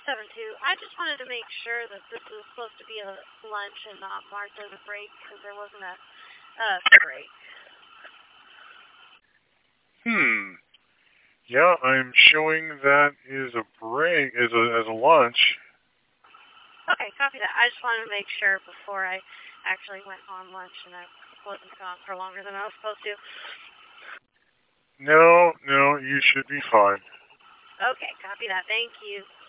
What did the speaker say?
I just wanted to make sure that this was supposed to be a lunch and not marked as a break because there wasn't a break. Yeah, I'm showing that is a break, as a lunch. Okay, copy that. I just wanted to make sure before I actually went on lunch and I wasn't gone for longer than I was supposed to. No, you should be fine. Okay, copy that. Thank you.